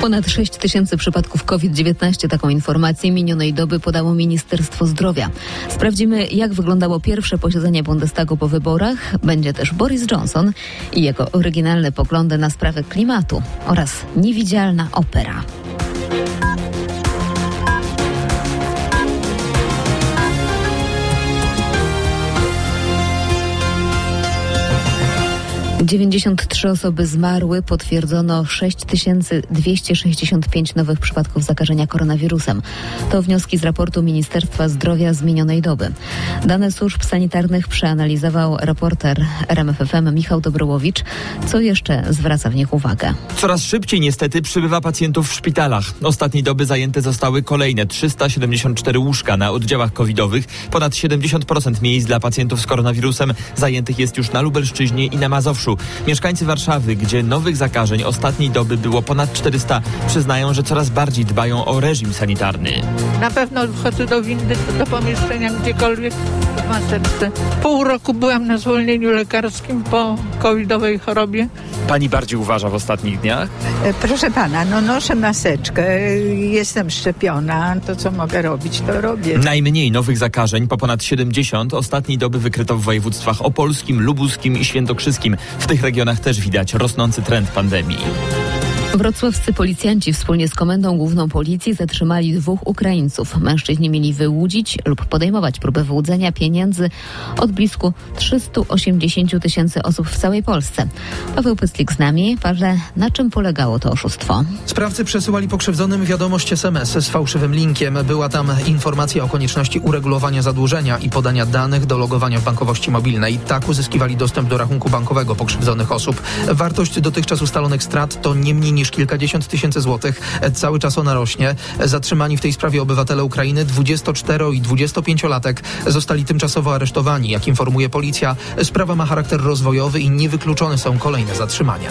Ponad 6 tysięcy przypadków COVID-19. Taką informację minionej doby podało Ministerstwo Zdrowia. Sprawdzimy, jak wyglądało pierwsze posiedzenie Bundestagu po wyborach. Będzie też Boris Johnson i jego oryginalne poglądy na sprawę klimatu oraz niewidzialna opera. - 93 osoby zmarły, potwierdzono 6265 nowych przypadków zakażenia koronawirusem. To wnioski z raportu Ministerstwa Zdrowia z minionej doby. Dane służb sanitarnych przeanalizował reporter RMFFM Michał Dobrołowicz. Co jeszcze zwraca w nich uwagę? Coraz szybciej niestety przybywa pacjentów w szpitalach. Ostatniej doby zajęte zostały kolejne 374 łóżka na oddziałach covidowych. Ponad 70% miejsc dla pacjentów z koronawirusem zajętych jest już na Lubelszczyźnie i na Mazowszu. Mieszkańcy Warszawy, gdzie nowych zakażeń ostatniej doby było ponad 400, przyznają, że coraz bardziej dbają o reżim sanitarny. Na pewno wchodzę do windy, do pomieszczenia, gdziekolwiek w maseczce. Pół roku byłam na zwolnieniu lekarskim po covidowej chorobie. Pani bardziej uważa w ostatnich dniach? Proszę pana, noszę maseczkę, jestem szczepiona, to co mogę robić, to robię. Najmniej nowych zakażeń, po ponad 70, ostatniej doby wykryto w województwach opolskim, lubuskim i świętokrzyskim. W tych regionach też widać rosnący trend pandemii. Wrocławscy policjanci wspólnie z Komendą Główną Policji zatrzymali 2 Ukraińców. Mężczyźni mieli wyłudzić lub podejmować próbę wyłudzenia pieniędzy od blisko 380 tysięcy osób w całej Polsce. Paweł Pytlik z nami. Paweł, na czym polegało to oszustwo? Sprawcy przesyłali pokrzywdzonym wiadomość SMS z fałszywym linkiem. Była tam informacja o konieczności uregulowania zadłużenia i podania danych do logowania w bankowości mobilnej. Tak uzyskiwali dostęp do rachunku bankowego pokrzywdzonych osób. Wartość dotychczas ustalonych strat to nie mniej niż kilkadziesiąt tysięcy złotych. Cały czas ona rośnie. Zatrzymani w tej sprawie obywatele Ukrainy, 24- i 25-latek, zostali tymczasowo aresztowani. Jak informuje policja, sprawa ma charakter rozwojowy i niewykluczone są kolejne zatrzymania.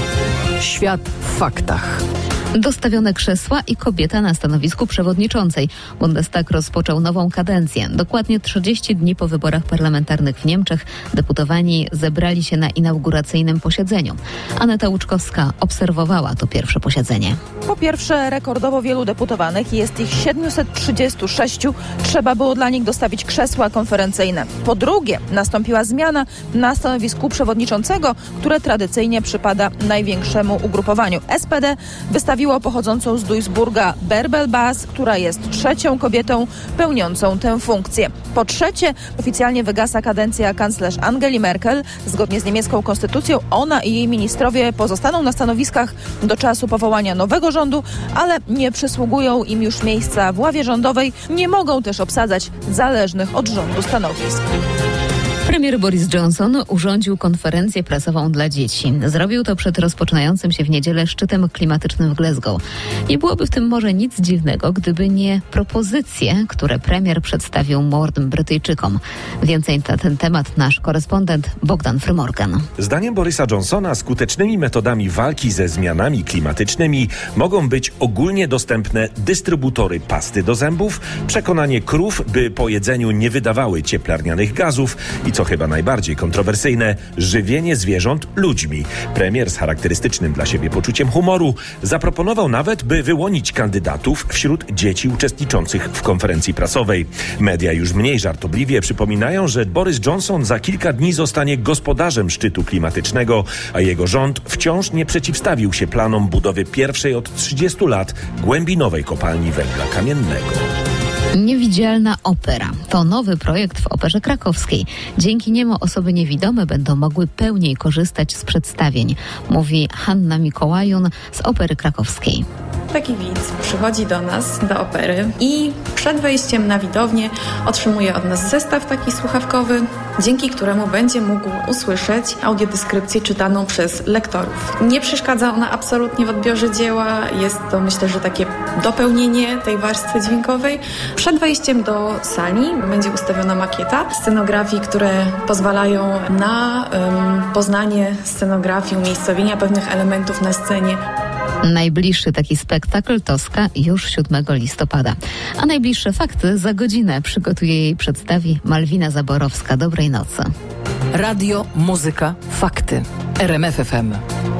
Świat w faktach. Dostawione krzesła i kobieta na stanowisku przewodniczącej. Bundestag rozpoczął nową kadencję. Dokładnie 30 dni po wyborach parlamentarnych w Niemczech deputowani zebrali się na inauguracyjnym posiedzeniu. Aneta Łuczkowska obserwowała to pierwsze posiedzenie. Po pierwsze, rekordowo wielu deputowanych, jest ich 736. Trzeba było dla nich dostawić krzesła konferencyjne. Po drugie, nastąpiła zmiana na stanowisku przewodniczącego, które tradycyjnie przypada największemu ugrupowaniu. SPD wystawiło pochodzącą z Duisburga Bärbel Bas, która jest 3. kobietą pełniącą tę funkcję. Po trzecie, oficjalnie wygasa kadencja kanclerz Angeli Merkel. Zgodnie z niemiecką konstytucją ona i jej ministrowie pozostaną na stanowiskach do czasu powołania nowego rządu, ale nie przysługują im już miejsca w ławie rządowej. Nie mogą też obsadzać zależnych od rządu stanowisk. Premier Boris Johnson urządził konferencję prasową dla dzieci. Zrobił to przed rozpoczynającym się w niedzielę szczytem klimatycznym w Glasgow. Nie byłoby w tym może nic dziwnego, gdyby nie propozycje, które premier przedstawił młodym Brytyjczykom. Więcej na ten temat nasz korespondent Bogdan Frymorgan. Zdaniem Borisa Johnsona skutecznymi metodami walki ze zmianami klimatycznymi mogą być ogólnie dostępne dystrybutory pasty do zębów, przekonanie krów, by po jedzeniu nie wydawały cieplarnianych gazów i co chyba najbardziej kontrowersyjne, żywienie zwierząt ludźmi. Premier z charakterystycznym dla siebie poczuciem humoru zaproponował nawet, by wyłonić kandydatów wśród dzieci uczestniczących w konferencji prasowej. Media już mniej żartobliwie przypominają, że Boris Johnson za kilka dni zostanie gospodarzem szczytu klimatycznego, a jego rząd wciąż nie przeciwstawił się planom budowy pierwszej od 30 lat głębinowej kopalni węgla kamiennego. Niewidzialna opera to nowy projekt w Operze Krakowskiej. Dzięki niemu osoby niewidome będą mogły pełniej korzystać z przedstawień, mówi Hanna Mikołajun z Opery Krakowskiej. Taki widz przychodzi do nas, do opery i przed wejściem na widownię otrzymuje od nas zestaw taki słuchawkowy, dzięki któremu będzie mógł usłyszeć audiodeskrypcję czytaną przez lektorów. Nie przeszkadza ona absolutnie w odbiorze dzieła, jest to myślę, że takie dopełnienie tej warstwy dźwiękowej. Przed wejściem do sali będzie ustawiona makieta scenografii, które pozwalają na poznanie scenografii, umiejscowienia pewnych elementów na scenie. Najbliższy taki spektakl Toska już 7 listopada. A najbliższe fakty za godzinę przygotuje jej przedstawi Malwina Zaborowska. Dobrej nocy. Radio, muzyka, fakty. RMF FM.